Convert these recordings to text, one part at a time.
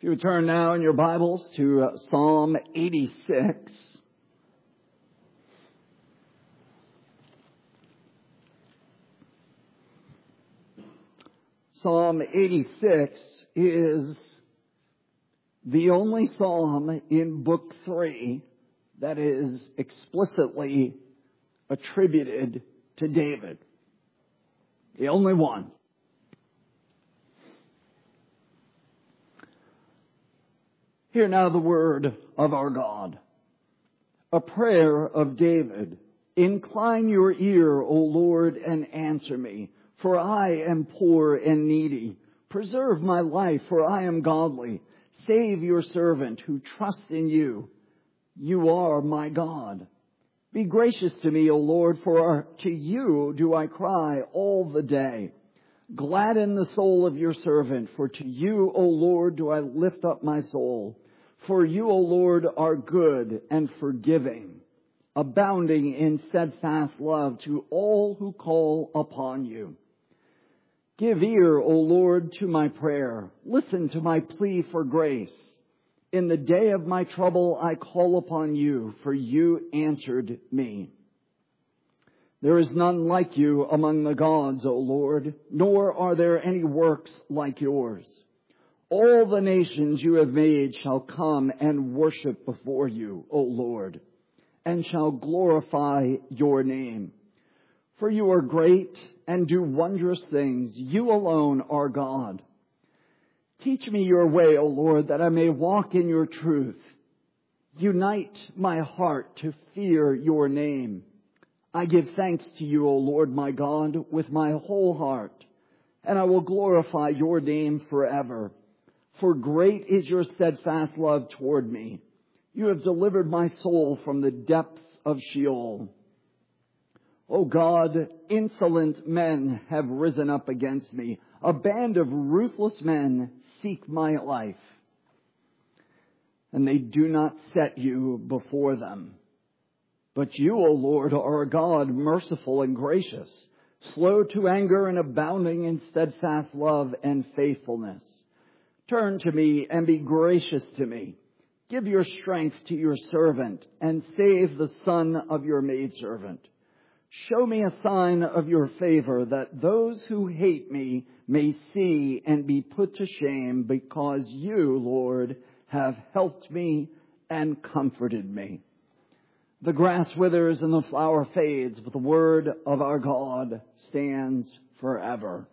If you would turn now in your Bibles to Psalm 86. Psalm 86 is the only psalm in Book 3 that is explicitly attributed to David. The only one. Hear now the word of our God. A prayer of David. Incline your ear, O Lord, and answer me, for I am poor and needy. Preserve my life, for I am godly. Save your servant who trusts in you. You are my God. Be gracious to me, O Lord, for to you do I cry all the day. Gladden the soul of your servant, for to you, O Lord, do I lift up my soul. For you, O Lord, are good and forgiving, abounding in steadfast love to all who call upon you. Give ear, O Lord, to my prayer. Listen to my plea for grace. In the day of my trouble I call upon you, for you answered me. There is none like you among the gods, O Lord, nor are there any works like yours. All the nations you have made shall come and worship before you, O Lord, and shall glorify your name. For you are great and do wondrous things. You alone are God. Teach me your way, O Lord, that I may walk in your truth. Unite my heart to fear your name. I give thanks to you, O Lord my God, with my whole heart, and I will glorify your name forever. For great is your steadfast love toward me. You have delivered my soul from the depths of Sheol. O God, insolent men have risen up against me. A band of ruthless men seek my life, and they do not set you before them. But you, O Lord, are a God merciful and gracious, slow to anger and abounding in steadfast love and faithfulness. Turn to me and be gracious to me. Give your strength to your servant and save the son of your maidservant. Show me a sign of your favor that those who hate me may see and be put to shame, because you, Lord, have helped me and comforted me. The grass withers and the flower fades, but the word of our God stands forever.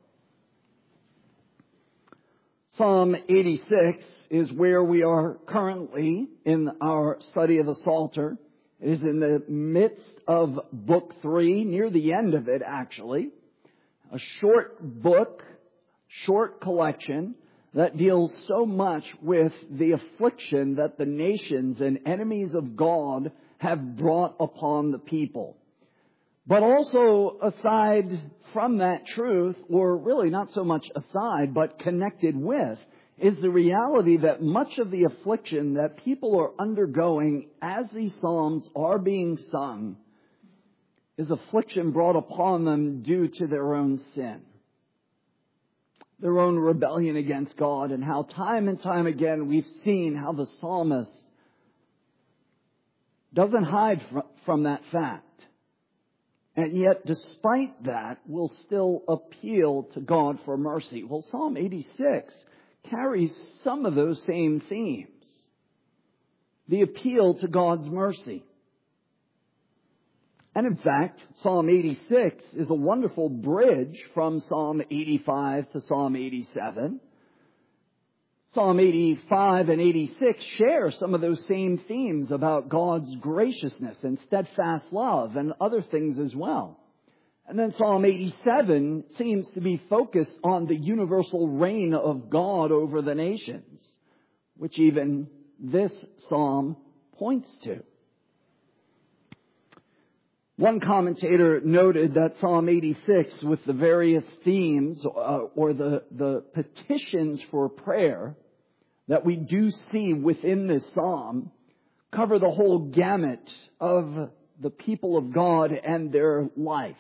Psalm 86 is where we are currently in our study of the Psalter. It is in the midst of Book 3, near the end of it actually. A short book, short collection that deals so much with the affliction that the nations and enemies of God have brought upon the people. But also aside from that truth, or really not so much aside, but connected with, is the reality that much of the affliction that people are undergoing as these psalms are being sung is affliction brought upon them due to their own sin, their own rebellion against God, and how time and time again we've seen how the psalmist doesn't hide from that fact. And yet, despite that, will still appeal to God for mercy. Well, Psalm 86 carries some of those same themes. The appeal to God's mercy. And in fact, Psalm 86 is a wonderful bridge from Psalm 85 to Psalm 87. Psalm 85 and 86 share some of those same themes about God's graciousness and steadfast love and other things as well. And then Psalm 87 seems to be focused on the universal reign of God over the nations, which even this psalm points to. One commentator noted that Psalm 86, with the various themes or the petitions for prayer that we do see within this psalm, cover the whole gamut of the people of God and their life.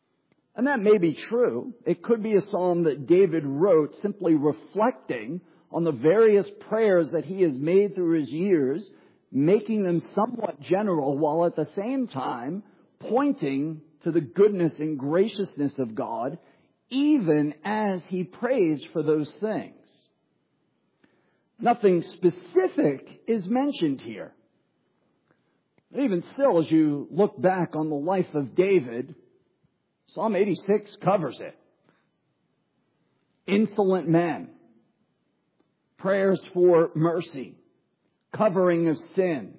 And that may be true. It could be a psalm that David wrote simply reflecting on the various prayers that he has made through his years, making them somewhat general while at the same time pointing to the goodness and graciousness of God, even as he prays for those things. Nothing specific is mentioned here. But even still, as you look back on the life of David, Psalm 86 covers it. Insolent men, prayers for mercy, covering of sin,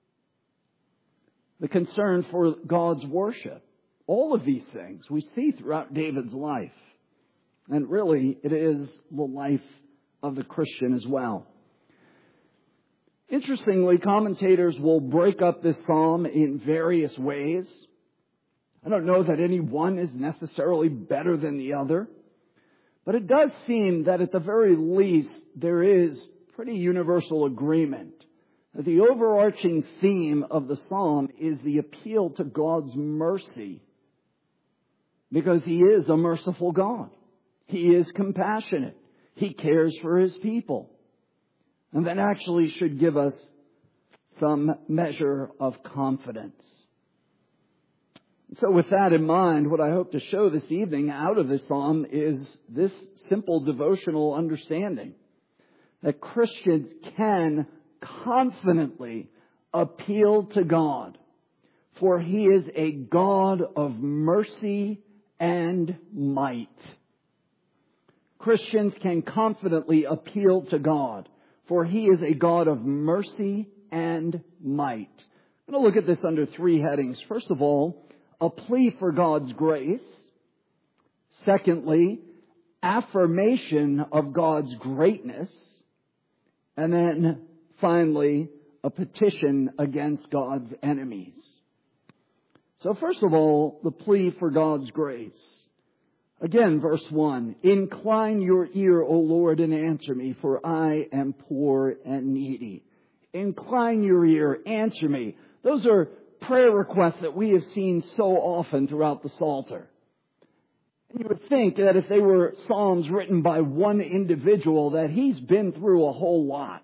the concern for God's worship. All of these things we see throughout David's life. And really, it is the life of the Christian as well. Interestingly, commentators will break up this psalm in various ways. I don't know that any one is necessarily better than the other, but it does seem that at the very least there is pretty universal agreement that the overarching theme of the psalm is the appeal to God's mercy, because He is a merciful God. He is compassionate. He cares for His people. And that actually should give us some measure of confidence. So with that in mind, what I hope to show this evening out of this psalm is this simple devotional understanding that Christians can confidently appeal to God, for He is a God of mercy and might. Christians can confidently appeal to God, for He is a God of mercy and might. I'm going to look at this under three headings. First of all, a plea for God's grace. Secondly, affirmation of God's greatness. And then finally, a petition against God's enemies. So first of all, the plea for God's grace. Again, verse 1, incline your ear, O Lord, and answer me, for I am poor and needy. Incline your ear, answer me. Those are prayer requests that we have seen so often throughout the Psalter. And you would think that if they were psalms written by one individual, that he's been through a whole lot.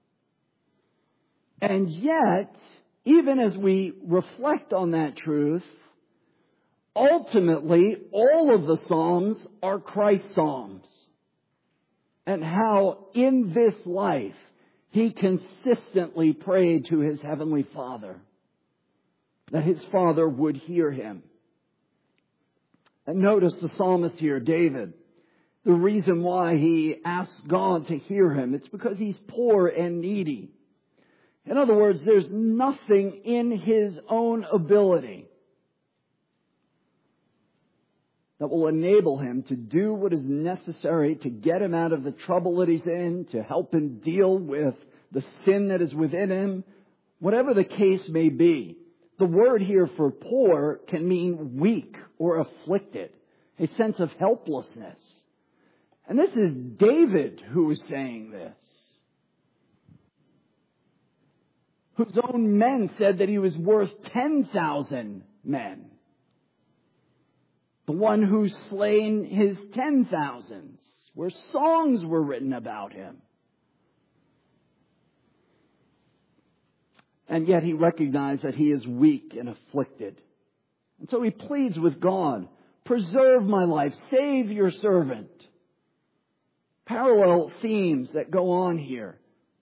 And yet, even as we reflect on that truth, ultimately, all of the Psalms are Christ's Psalms. And how in this life, He consistently prayed to His Heavenly Father, that His Father would hear him. And notice the psalmist here, David, the reason why he asks God to hear him, it's because he's poor and needy. In other words, there's nothing in his own ability that will enable him to do what is necessary to get him out of the trouble that he's in, to help him deal with the sin that is within him, whatever the case may be. The word here for poor can mean weak or afflicted, a sense of helplessness. And this is David who is saying this, whose own men said that he was worth 10,000 men. The one who slain his 10,000s, where songs were written about him. And yet he recognized that he is weak and afflicted. And so he pleads with God, preserve my life, save your servant. Parallel themes that go on here.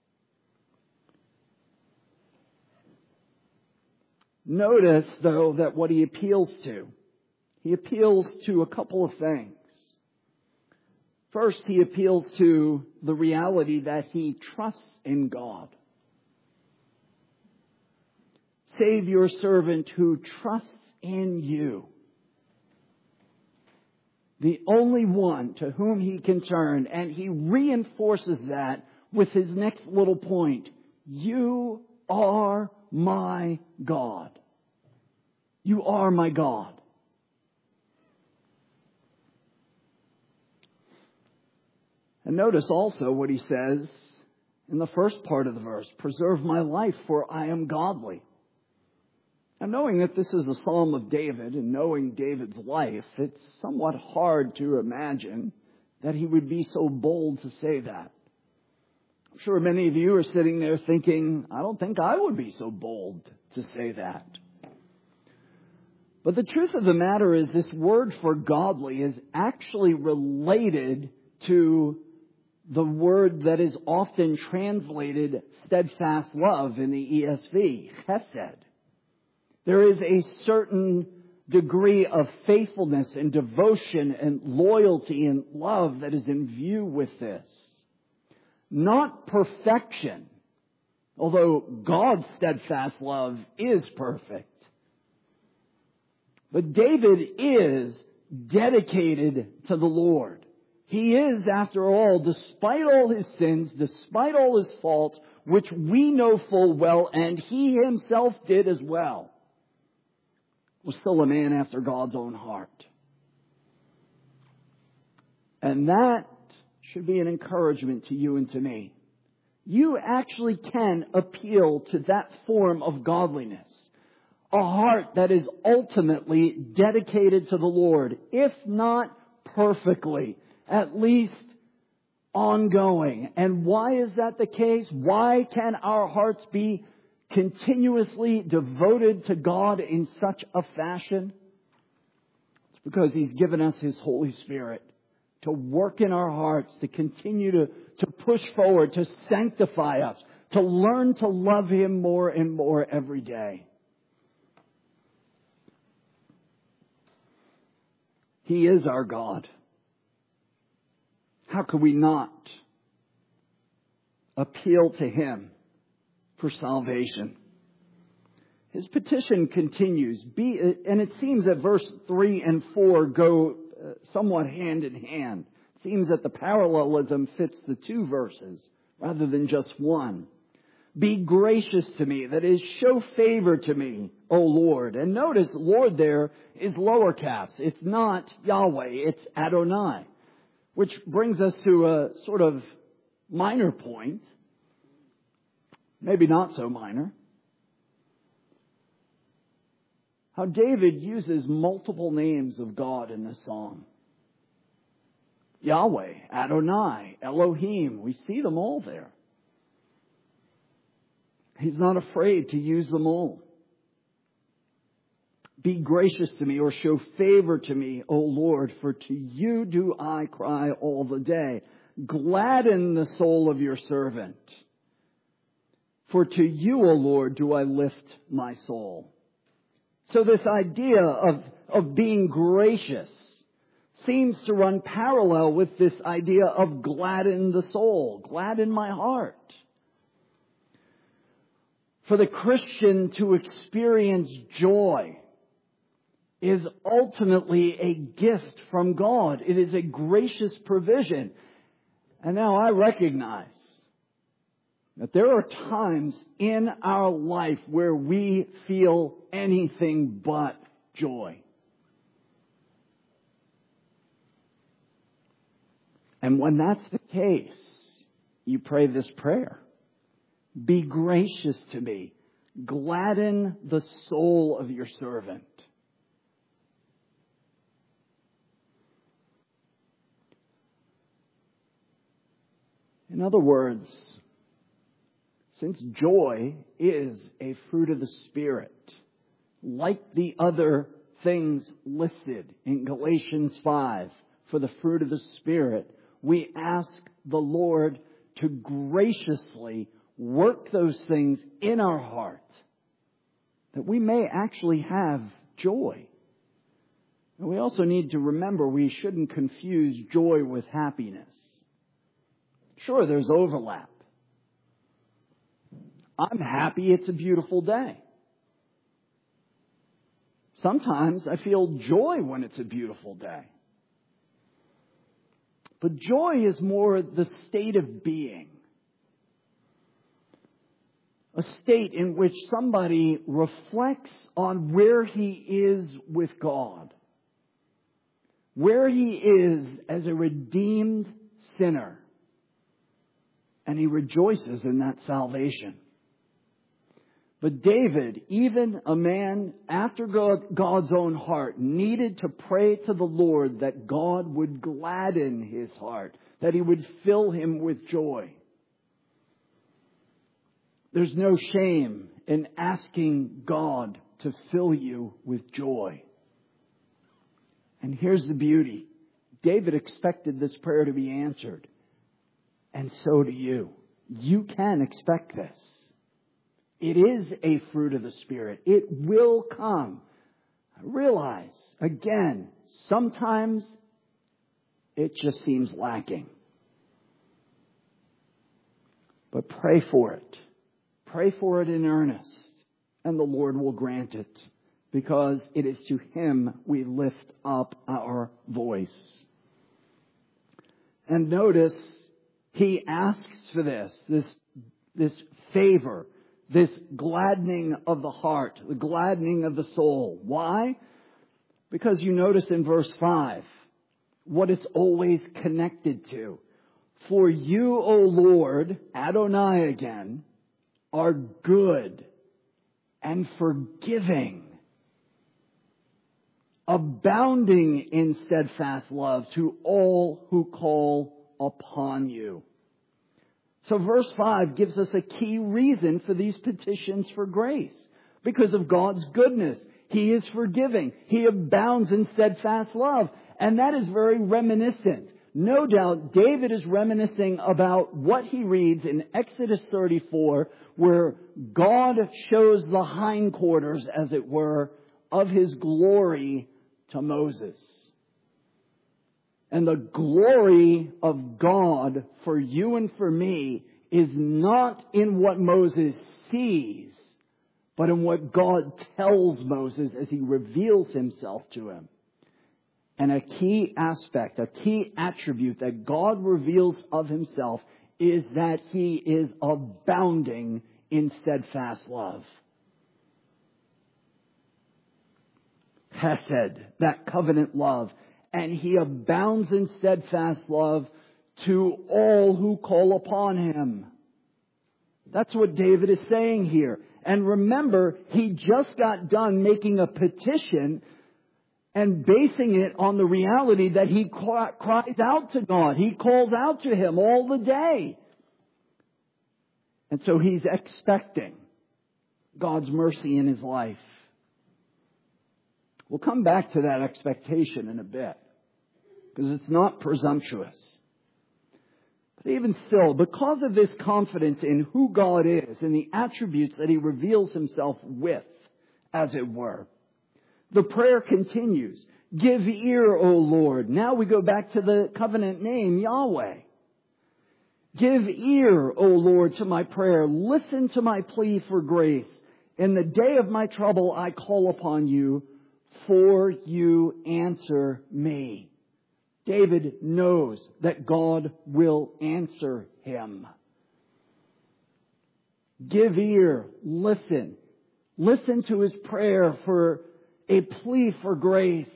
Notice, though, that what he appeals to a couple of things. First, he appeals to the reality that he trusts in God. Save your servant who trusts in you. The only one to whom he can turn, and he reinforces that with his next little point. You are my God. You are my God. And notice also what he says in the first part of the verse. Preserve my life, for I am godly. Now, knowing that this is a psalm of David and knowing David's life, it's somewhat hard to imagine that he would be so bold to say that. I'm sure many of you are sitting there thinking, I don't think I would be so bold to say that. But the truth of the matter is this word for godly is actually related to the word that is often translated steadfast love in the ESV, chesed. There is a certain degree of faithfulness and devotion and loyalty and love that is in view with this. Not perfection, although God's steadfast love is perfect. But David is dedicated to the Lord. He is, after all, despite all his sins, despite all his faults, which we know full well, and he himself did as well, was still a man after God's own heart. And that should be an encouragement to you and to me. You actually can appeal to that form of godliness. A heart that is ultimately dedicated to the Lord, if not perfectly, at least ongoing. And why is that the case? Why can our hearts be continuously devoted to God in such a fashion? It's because He's given us His Holy Spirit to work in our hearts, to continue to push forward, to sanctify us, to learn to love Him more and more every day. He is our God. How could we not appeal to Him for salvation? His petition continues, and it seems that verse 3 and 4 go somewhat hand in hand. It seems that the parallelism fits the two verses rather than just one. Be gracious to me, that is, show favor to me, O Lord. And notice, Lord there is lower caps. It's not Yahweh, it's Adonai. Which brings us to a sort of minor point. Maybe not so minor. How David uses multiple names of God in this song. Yahweh, Adonai, Elohim. We see them all there. He's not afraid to use them all. Be gracious to me, or show favor to me, O Lord, for to you do I cry all the day. Gladden the soul of your servant. For to you, O Lord, do I lift my soul. So this idea of being gracious seems to run parallel with this idea of gladden the soul, gladden my heart. For the Christian to experience joy is ultimately a gift from God. It is a gracious provision. And now I recognize that there are times in our life where we feel anything but joy. And when that's the case, you pray this prayer. Be gracious to me. Gladden the soul of your servant. In other words, since joy is a fruit of the Spirit, like the other things listed in Galatians 5 for the fruit of the Spirit, we ask the Lord to graciously work those things in our heart, that we may actually have joy. And we also need to remember we shouldn't confuse joy with happiness. Sure, there's overlap. I'm happy it's a beautiful day. Sometimes I feel joy when it's a beautiful day. But joy is more the state of being. A state in which somebody reflects on where he is with God. Where he is as a redeemed sinner. And he rejoices in that salvation. But David, even a man after God's own heart, needed to pray to the Lord that God would gladden his heart, that he would fill him with joy. There's no shame in asking God to fill you with joy. And here's the beauty. David expected this prayer to be answered. And so do you. You can expect this. It is a fruit of the Spirit. It will come. Realize, again, sometimes it just seems lacking. But pray for it. Pray for it in earnest, and the Lord will grant it, because it is to Him we lift up our voice. And notice, he asks for this favor, this gladdening of the heart, the gladdening of the soul. Why? Because you notice in verse 5 what it's always connected to. For you, O Lord, Adonai again, are good and forgiving, abounding in steadfast love to all who call upon you. So verse 5 gives us a key reason for these petitions for grace. Because of God's goodness. He is forgiving. He abounds in steadfast love. And that is very reminiscent. No doubt David is reminiscing about what he reads in Exodus 34, where God shows the hindquarters, as it were, of His glory to Moses. And the glory of God for you and for me is not in what Moses sees, but in what God tells Moses as He reveals Himself to him. And a key aspect, a key attribute that God reveals of Himself is that He is abounding in steadfast love. Chesed, that covenant love. And He abounds in steadfast love to all who call upon Him. That's what David is saying here. And remember, he just got done making a petition and basing it on the reality that he cries out to God. He calls out to Him all the day. And so he's expecting God's mercy in his life. We'll come back to that expectation in a bit, because it's not presumptuous. But even still, because of this confidence in who God is and the attributes that He reveals Himself with, as it were, the prayer continues. Give ear, O Lord. Now we go back to the covenant name, Yahweh. Give ear, O Lord, to my prayer. Listen to my plea for grace. In the day of my trouble, I call upon you, for you answer me. David knows that God will answer him. Give ear, listen. Listen to his prayer for a plea for grace.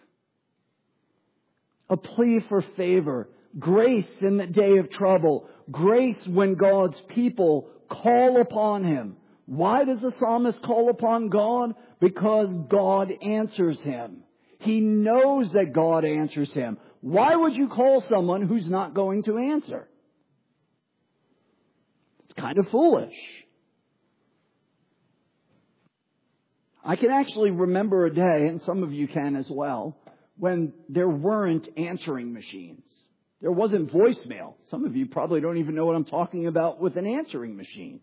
A plea for favor. Grace in the day of trouble. Grace when God's people call upon Him. Why does the psalmist call upon God? Because God answers him. He knows that God answers him. Why would you call someone who's not going to answer? It's kind of foolish. I can actually remember a day, and some of you can as well, when there weren't answering machines. There wasn't voicemail. Some of you probably don't even know what I'm talking about with an answering machine.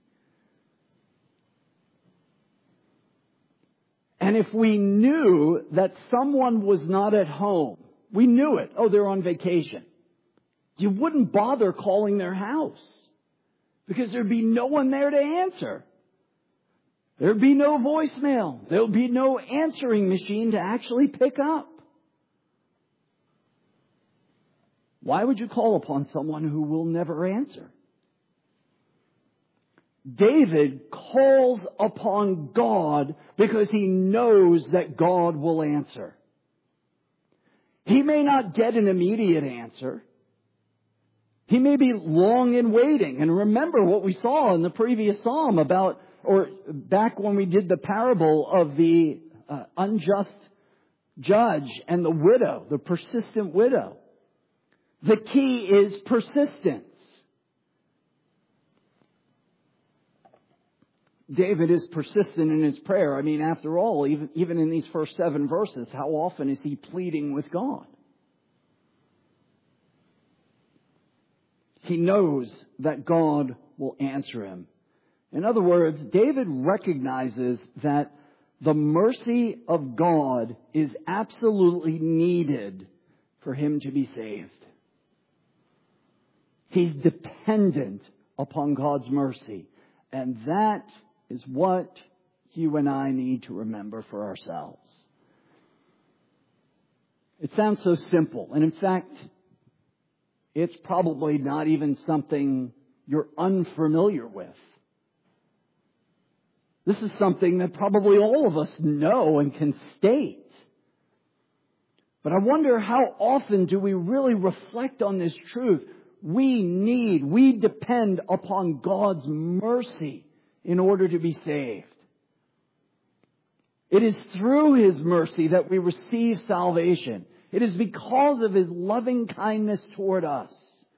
And if we knew that someone was not at home, we knew it. Oh, they're on vacation. You wouldn't bother calling their house because there'd be no one there to answer. There'd be no voicemail. There'll be no answering machine to actually pick up. Why would you call upon someone who will never answer? David calls upon God because he knows that God will answer. He may not get an immediate answer. He may be long in waiting. And remember what we saw in the previous psalm about, or back when we did the parable of the unjust judge and the widow, the persistent widow. The key is persistence. David is persistent in his prayer. I mean, after all, even in these first 7 verses, how often is he pleading with God? He knows that God will answer him. In other words, David recognizes that the mercy of God is absolutely needed for him to be saved. He's dependent upon God's mercy. And that is what you and I need to remember for ourselves. It sounds so simple. And in fact, it's probably not even something you're unfamiliar with. This is something that probably all of us know and can state. But I wonder, how often do we really reflect on this truth? We depend upon God's mercy in order to be saved. It is through His mercy that we receive salvation. It is because of His loving kindness toward us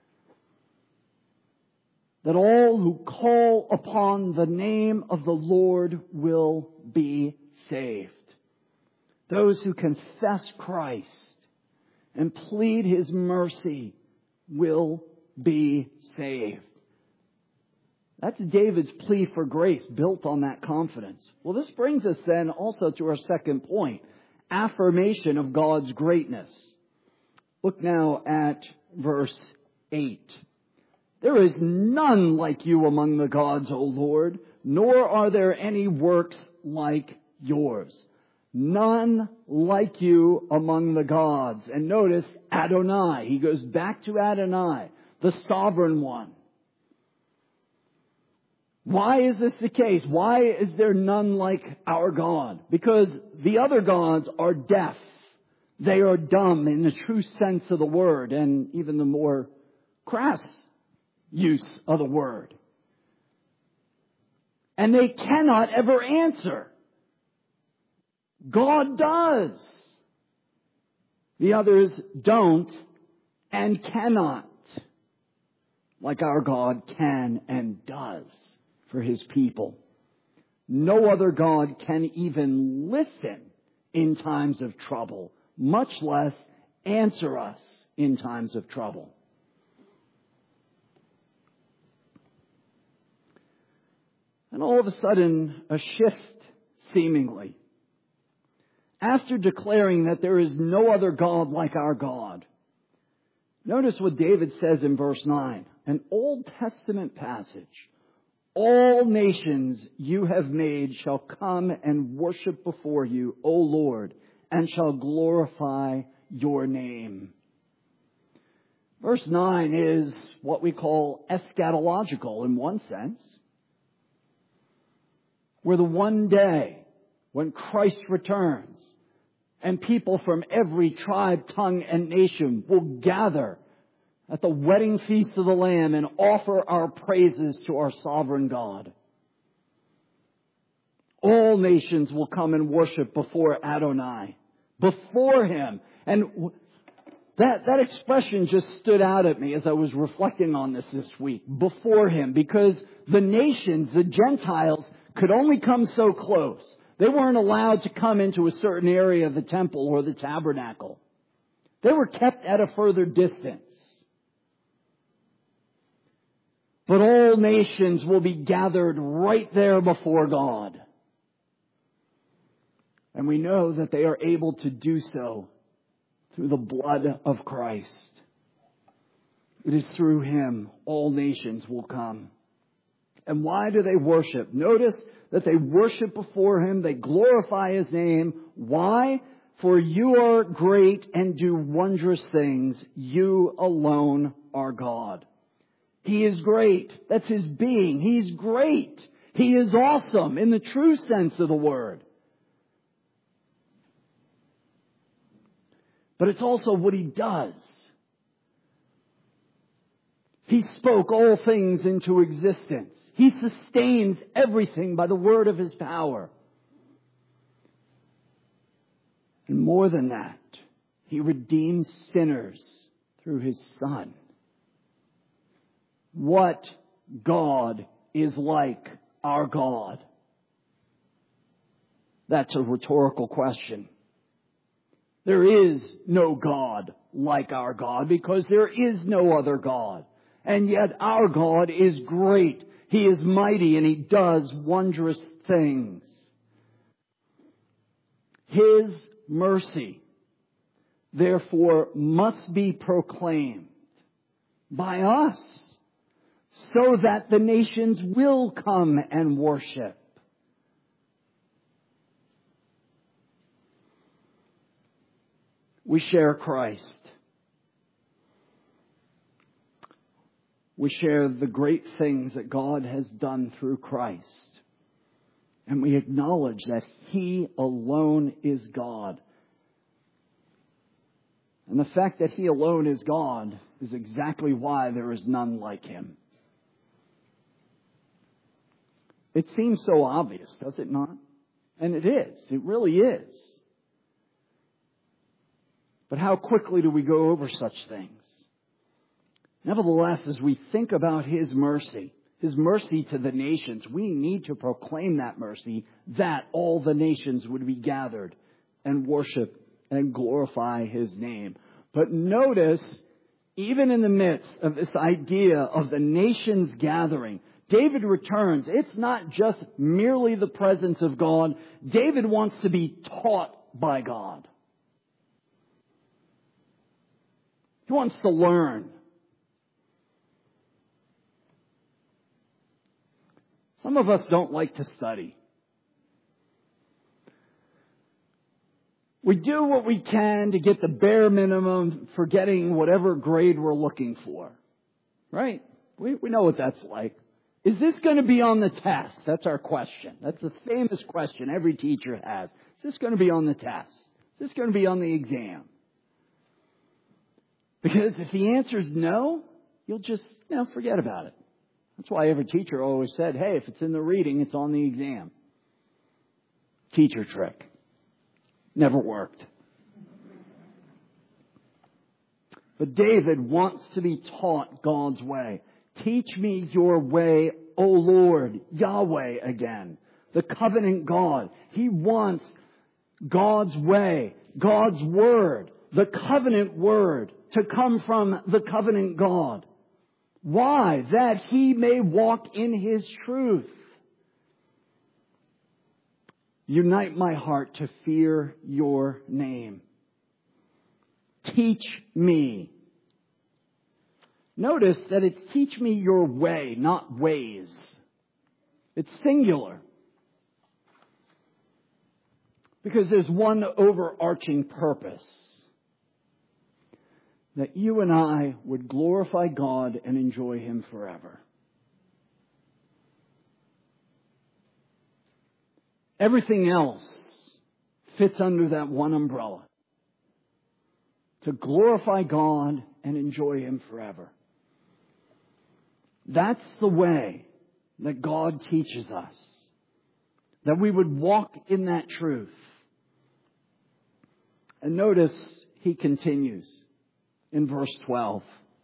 that all who call upon the name of the Lord will be saved. Those who confess Christ and plead His mercy will be saved. That's David's plea for grace, built on that confidence. Well, this brings us then also to our second point, affirmation of God's greatness. Look now at verse 8. There is none like you among the gods, O Lord, nor are there any works like yours. None like you among the gods. And notice Adonai. He goes back to Adonai, the sovereign one. Why is this the case? Why is there none like our God? Because the other gods are deaf. They are dumb in the true sense of the word, and even the more crass use of the word. And they cannot ever answer. God does. The others don't and cannot, like our God can and does for His people. No other God can even listen in times of trouble, much less answer us in times of trouble. And all of a sudden, a shift, seemingly. After declaring that there is no other God like our God, notice what David says in verse 9, an Old Testament passage. All nations you have made shall come and worship before you, O Lord, and shall glorify your name. Verse 9 is what we call eschatological in one sense. Where the one day when Christ returns and people from every tribe, tongue, and nation will gather at the wedding feast of the Lamb and offer our praises to our sovereign God. All nations will come and worship before Adonai, before Him. And that expression just stood out at me as I was reflecting on this week, before Him, because the nations, the Gentiles, could only come so close. They weren't allowed to come into a certain area of the temple or the tabernacle. They were kept at a further distance. But all nations will be gathered right there before God. And we know that they are able to do so through the blood of Christ. It is through Him all nations will come. And why do they worship? Notice that they worship before Him. They glorify His name. Why? For you are great and do wondrous things. You alone are God. He is great. That's His being. He's great. He is awesome in the true sense of the word. But it's also what He does. He spoke all things into existence. He sustains everything by the word of His power. And more than that, He redeems sinners through His Son. What God is like our God? That's a rhetorical question. There is no God like our God because there is no other God. And yet our God is great. He is mighty and He does wondrous things. His mercy, therefore, must be proclaimed by us so that the nations will come and worship. We share Christ. We share the great things that God has done through Christ. And we acknowledge that He alone is God. And the fact that He alone is God is exactly why there is none like Him. It seems so obvious, does it not? And it is. It really is. But how quickly do we go over such things? Nevertheless, as we think about His mercy to the nations, we need to proclaim that mercy, that all the nations would be gathered and worship and glorify His name. But notice, even in the midst of this idea of the nations gathering, David returns. It's not just merely the presence of God. David wants to be taught by God. He wants to learn. Some of us don't like to study. We do what we can to get the bare minimum for getting whatever grade we're looking for. Right? We know what that's like. Is this going to be on the test? That's our question. That's the famous question every teacher has. Is this going to be on the test? Is this going to be on the exam? Because if the answer is no, you'll just, forget about it. That's why every teacher always said, hey, if it's in the reading, it's on the exam. Teacher trick. Never worked. But David wants to be taught God's way. Teach me your way, O Lord, Yahweh again, the covenant God. He wants God's way, God's word, the covenant word to come from the covenant God. Why? That he may walk in His truth. Unite my heart to fear your name. Teach me. Notice that it's teach me your way, not ways. It's singular. Because there's one overarching purpose. That you and I would glorify God and enjoy Him forever. Everything else fits under that one umbrella. To glorify God and enjoy Him forever. That's the way that God teaches us. That we would walk in that truth. And notice He continues in verse 12.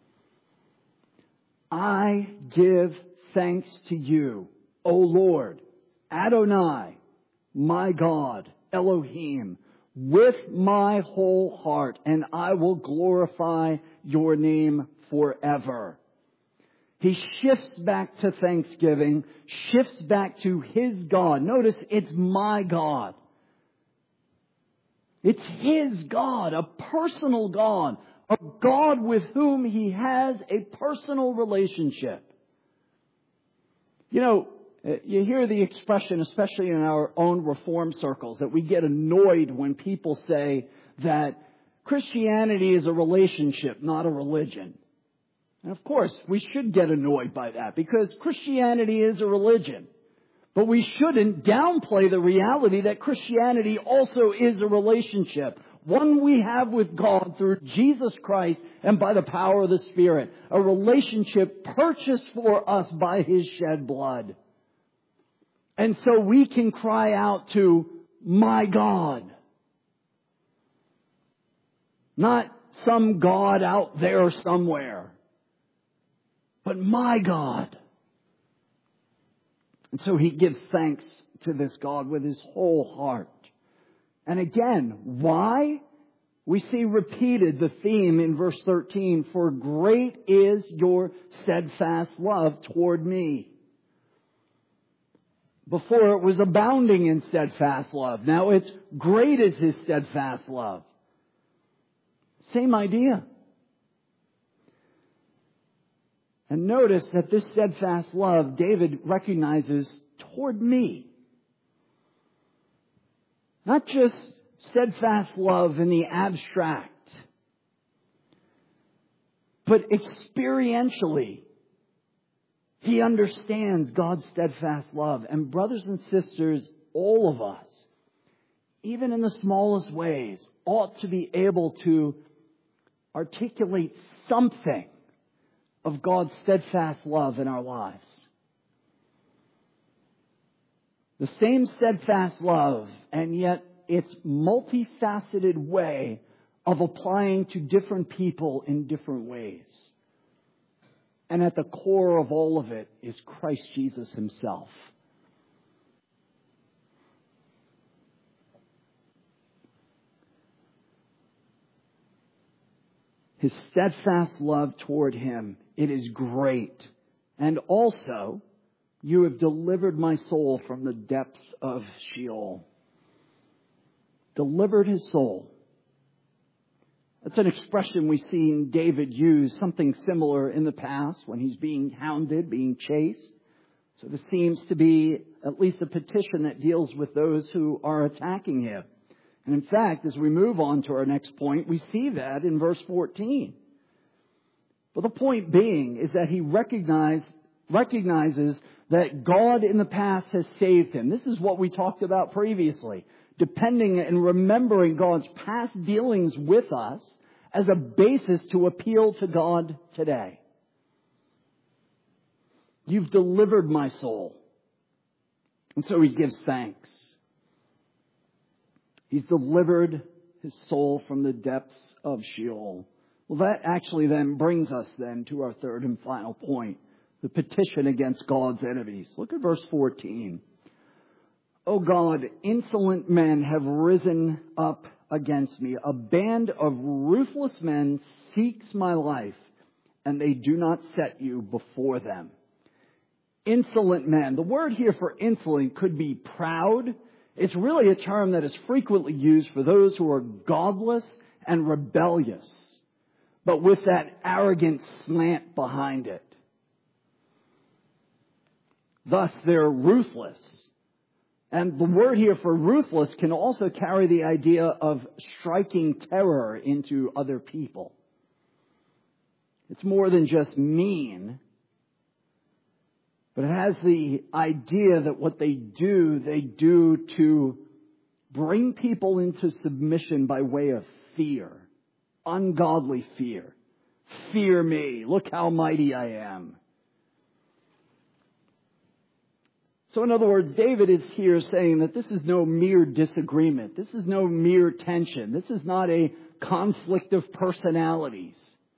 I give thanks to you, O Lord, Adonai, my God, Elohim, with my whole heart, and I will glorify your name forever. He shifts back to thanksgiving, shifts back to His God. Notice, it's my God. It's His God, a personal God, a God with whom He has a personal relationship. You hear the expression, especially in our own Reformed circles, that we get annoyed when people say that Christianity is a relationship, not a religion. And of course, we should get annoyed by that because Christianity is a religion. But we shouldn't downplay the reality that Christianity also is a relationship. One we have with God through Jesus Christ and by the power of the Spirit. A relationship purchased for us by His shed blood. And so we can cry out to my God. Not some God out there somewhere. But my God. And so He gives thanks to this God with his whole heart. And again, why? We see repeated the theme in verse 13, for great is your steadfast love toward me. Before it was abounding in steadfast love. Now it's great is his steadfast love. Same idea. And notice that this steadfast love, David recognizes toward me. Not just steadfast love in the abstract, but experientially, he understands God's steadfast love. And brothers and sisters, all of us, even in the smallest ways, ought to be able to articulate something of God's steadfast love in our lives. The same steadfast love, and yet its multifaceted way of applying to different people in different ways. And at the core of all of it is Christ Jesus himself. His steadfast love toward him, it is great. And also, you have delivered my soul from the depths of Sheol. Delivered his soul. That's an expression we've seen David use, something similar in the past when he's being hounded, being chased. So this seems to be at least a petition that deals with those who are attacking him. And in fact, as we move on to our next point, we see that in verse 14. But the point being is that he recognizes that God in the past has saved him. This is what we talked about previously. Depending and remembering God's past dealings with us as a basis to appeal to God today. You've delivered my soul. And so he gives thanks. He's delivered his soul from the depths of Sheol. Well, that actually then brings us then to our third and final point. The petition against God's enemies. Look at verse 14. O God, insolent men have risen up against me. A band of ruthless men seeks my life, and they do not set you before them. Insolent men. The word here for insolent could be proud. It's really a term that is frequently used for those who are godless and rebellious, but with that arrogant slant behind it. Thus, they're ruthless. And the word here for ruthless can also carry the idea of striking terror into other people. It's more than just mean, but it has the idea that what they do to bring people into submission by way of fear, ungodly fear. Fear me, look how mighty I am. So in other words, David is here saying that this is no mere disagreement. This is no mere tension. This is not a conflict of personalities.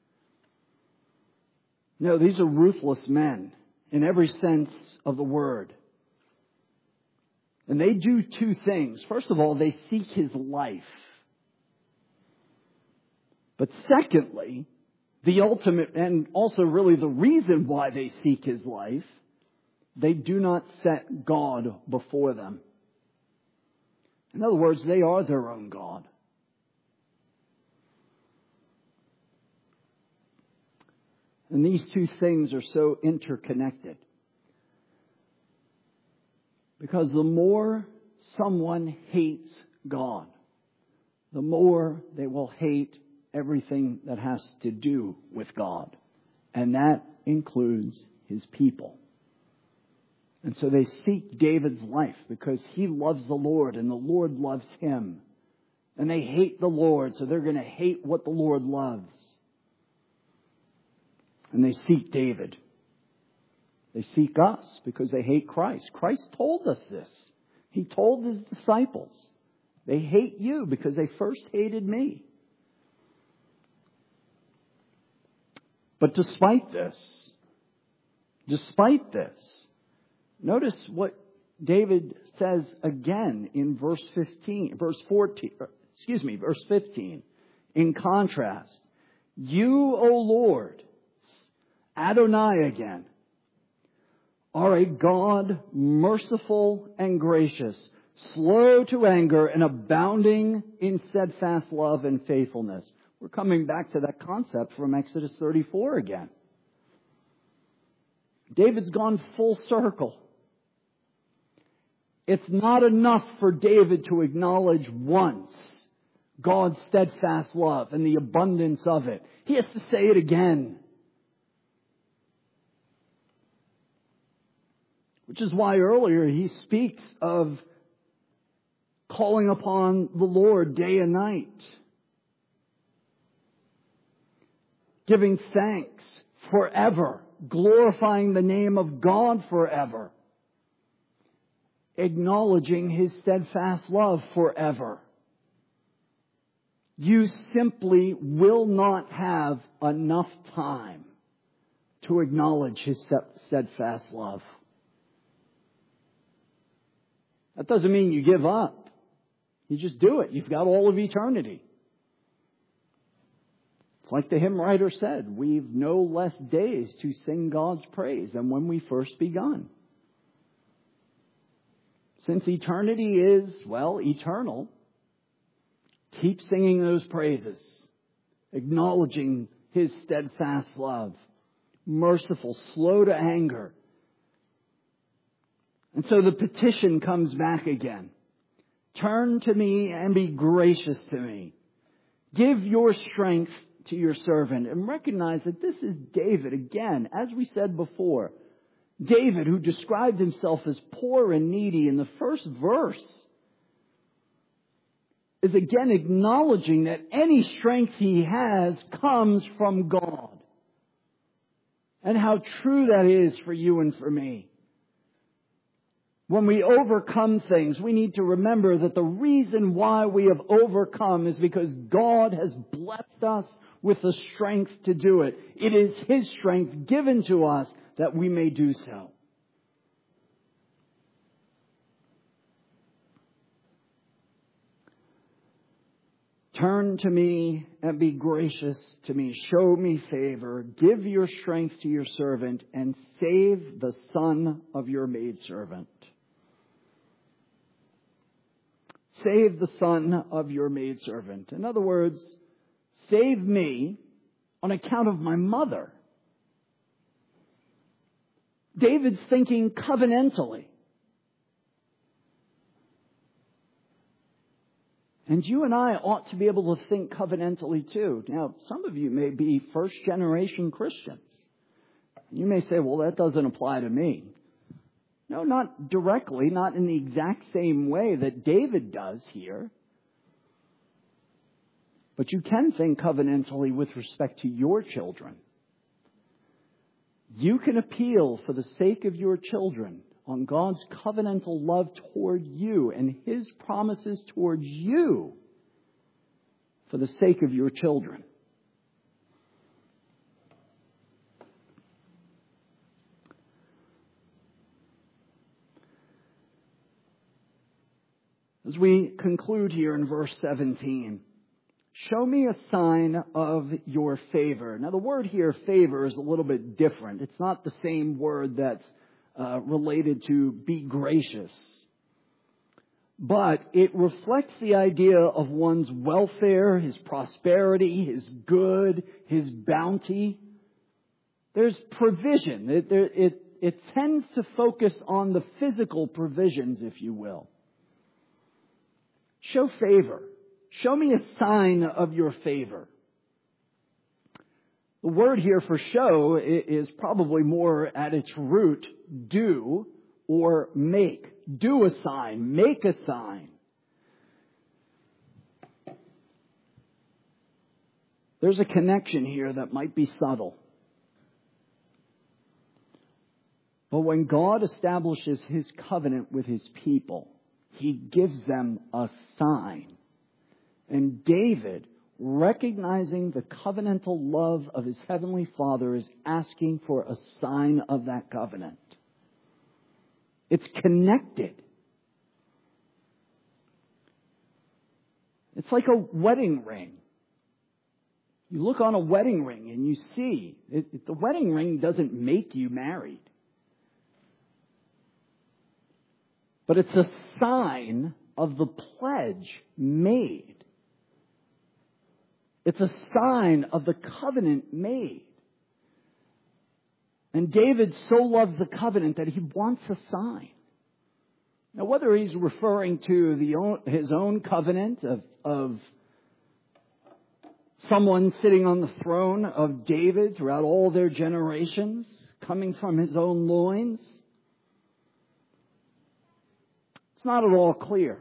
No, these are ruthless men in every sense of the word. And they do two things. First of all, they seek his life. But secondly, the ultimate and also really the reason why they seek his life, they do not set God before them. In other words, they are their own God. And these two things are so interconnected. Because the more someone hates God, the more they will hate everything that has to do with God. And that includes his people. And so they seek David's life because he loves the Lord and the Lord loves him. And they hate the Lord, so they're going to hate what the Lord loves. And they seek David. They seek us because they hate Christ. Christ told us this. He told his disciples, they hate you because they first hated me. But despite this, notice what David says again in verse 15, verse 15, in contrast, you, O Lord, Adonai again, are a God merciful and gracious, slow to anger and abounding in steadfast love and faithfulness. We're coming back to that concept from Exodus 34 again. David's gone full circle. It's not enough for David to acknowledge once God's steadfast love and the abundance of it. He has to say it again. Which is why earlier he speaks of calling upon the Lord day and night. Giving thanks forever. Glorifying the name of God forever. Acknowledging His steadfast love forever. You simply will not have enough time to acknowledge His steadfast love. That doesn't mean you give up. You just do it. You've got all of eternity. It's like the hymn writer said, we've no less days to sing God's praise than when we first begun. Since eternity is, eternal, keep singing those praises, acknowledging His steadfast love, merciful, slow to anger. And so the petition comes back again. Turn to me and be gracious to me. Give your strength to your servant. And recognize that this is David again, as we said before. David, who described himself as poor and needy in the first verse, is again acknowledging that any strength he has comes from God. And how true that is for you and for me. When we overcome things, we need to remember that the reason why we have overcome is because God has blessed us with the strength to do it. It is His strength given to us that we may do so. Turn to me and be gracious to me. Show me favor. Give your strength to your servant and save the son of your maidservant. Save the son of your maidservant. In other words, save me on account of my mother. David's thinking covenantally. And you and I ought to be able to think covenantally too. Now, some of you may be first-generation Christians. You may say, well, that doesn't apply to me. No, not directly, not in the exact same way that David does here. But you can think covenantally with respect to your children. You can appeal for the sake of your children on God's covenantal love toward you and His promises towards you for the sake of your children. As we conclude here in verse 17, show me a sign of your favor. Now the word here, favor, is a little bit different. It's not the same word that's related to be gracious. But it reflects the idea of one's welfare, his prosperity, his good, his bounty. There's provision. It tends to focus on the physical provisions, if you will. Show favor. Show me a sign of your favor. The word here for show is probably more at its root, do or make. Do a sign. Make a sign. There's a connection here that might be subtle. But when God establishes His covenant with His people, He gives them a sign. And David, recognizing the covenantal love of his heavenly Father, is asking for a sign of that covenant. It's connected. It's like a wedding ring. You look on a wedding ring and you see, the wedding ring doesn't make you married. But it's a sign of the pledge made. It's a sign of the covenant made. And David so loves the covenant that he wants a sign. Now, whether he's referring to his own covenant of someone sitting on the throne of David throughout all their generations, coming from his own loins, it's not at all clear.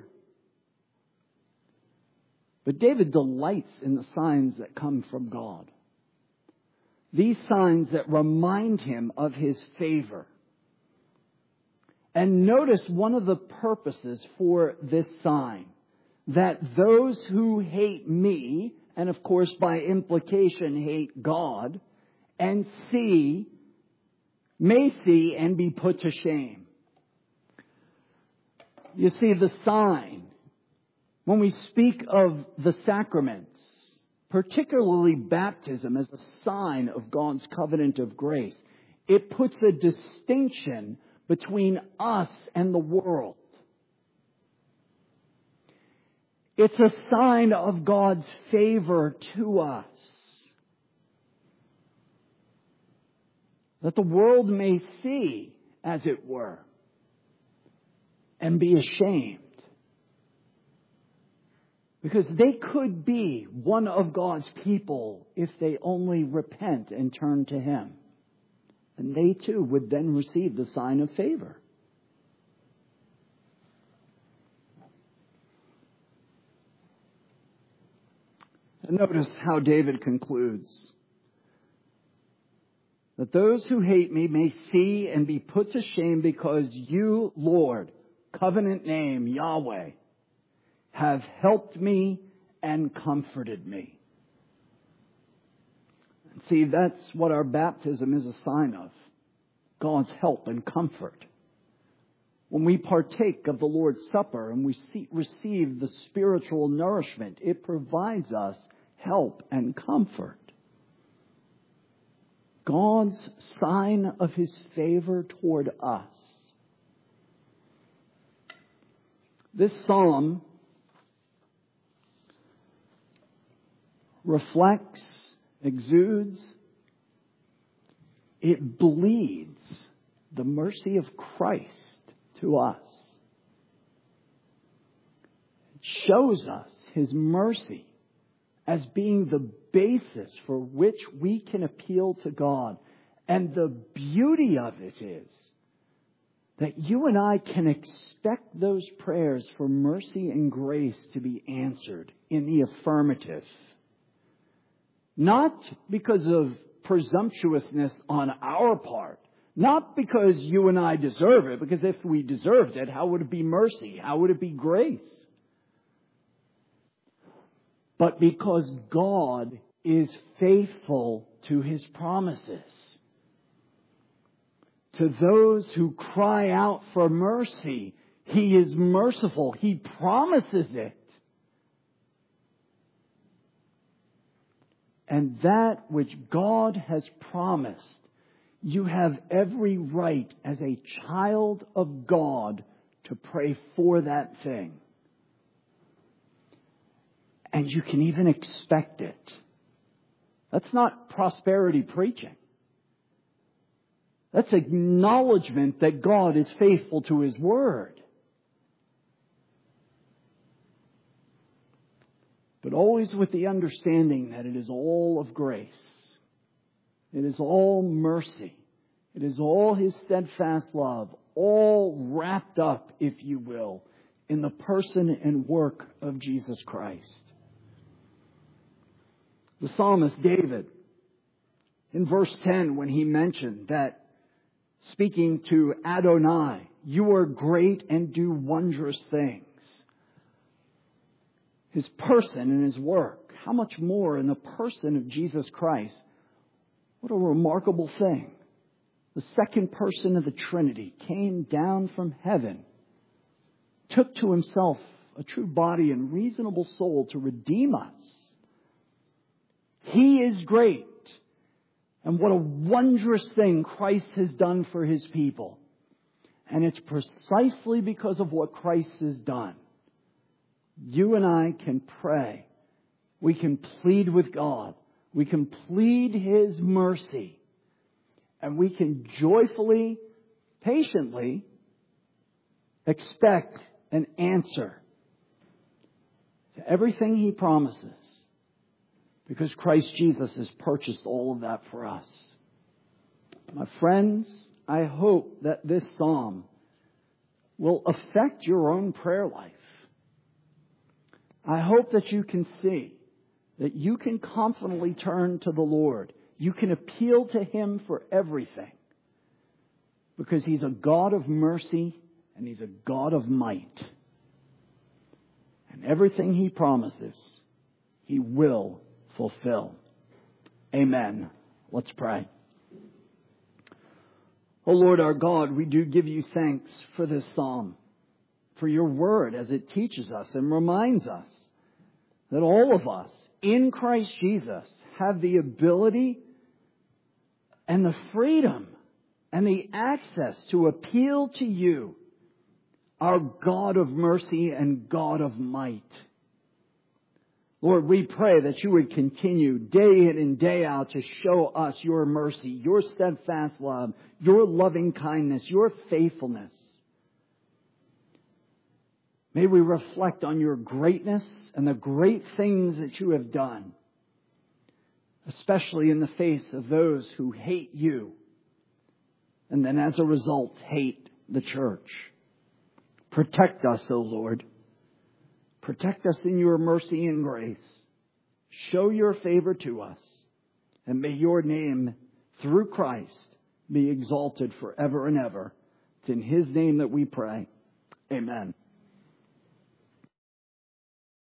But David delights in the signs that come from God. These signs that remind him of his favor. And notice one of the purposes for this sign, that those who hate me, and of course by implication hate God, may see and be put to shame. You see, the sign, when we speak of the sacraments, particularly baptism as a sign of God's covenant of grace, it puts a distinction between us and the world. It's a sign of God's favor to us. That the world may see, as it were, and be ashamed. Because they could be one of God's people if they only repent and turn to Him. And they too would then receive the sign of favor. And notice how David concludes. That those who hate me may see and be put to shame because you, Lord, covenant name, Yahweh, have helped me and comforted me. And see, that's what our baptism is a sign of. God's help and comfort. When we partake of the Lord's Supper and we receive the spiritual nourishment, it provides us help and comfort. God's sign of His favor toward us. This psalm reflects, exudes, it bleeds the mercy of Christ to us. It shows us His mercy as being the basis for which we can appeal to God. And the beauty of it is that you and I can expect those prayers for mercy and grace to be answered in the affirmative. Not because of presumptuousness on our part. Not because you and I deserve it. Because if we deserved it, how would it be mercy? How would it be grace? But because God is faithful to His promises. To those who cry out for mercy, He is merciful. He promises it. And that which God has promised, you have every right as a child of God to pray for that thing. And you can even expect it. That's not prosperity preaching. That's acknowledgement that God is faithful to His word. But always with the understanding that it is all of grace. It is all mercy. It is all His steadfast love. All wrapped up, if you will, in the person and work of Jesus Christ. The psalmist David, in verse 10, when he mentioned that, speaking to Adonai, you are great and do wondrous things. His person and His work, how much more in the person of Jesus Christ. What a remarkable thing. the second person of the Trinity, came down from heaven, took to himself a true body and reasonable soul to redeem us. He is great. And what a wondrous thing Christ has done for his people. And it's precisely because of what Christ has done. You and I can pray. We can plead with God. We can plead his mercy. And we can joyfully, patiently expect an answer to everything he promises. Because Christ Jesus has purchased all of that for us. My friends, I hope that this psalm will affect your own prayer life. I hope that you can see that you can confidently turn to the Lord. You can appeal to him for everything. Because he's a God of mercy and he's a God of might. And everything he promises, he will fulfill. Amen. Let's pray. Oh Lord our God, we do give you thanks for this psalm, for your word as it teaches us and reminds us that all of us in Christ Jesus have the ability and the freedom and the access to appeal to you, our God of mercy and God of might. Lord, we pray that you would continue day in and day out to show us your mercy, your steadfast love, your loving kindness, your faithfulness. May we reflect on your greatness and the great things that you have done, especially in the face of those who hate you and then as a result hate the church. Protect us, O Lord. Protect us in your mercy and grace. Show your favor to us. And may your name, through Christ, be exalted forever and ever. It's in his name that we pray. Amen.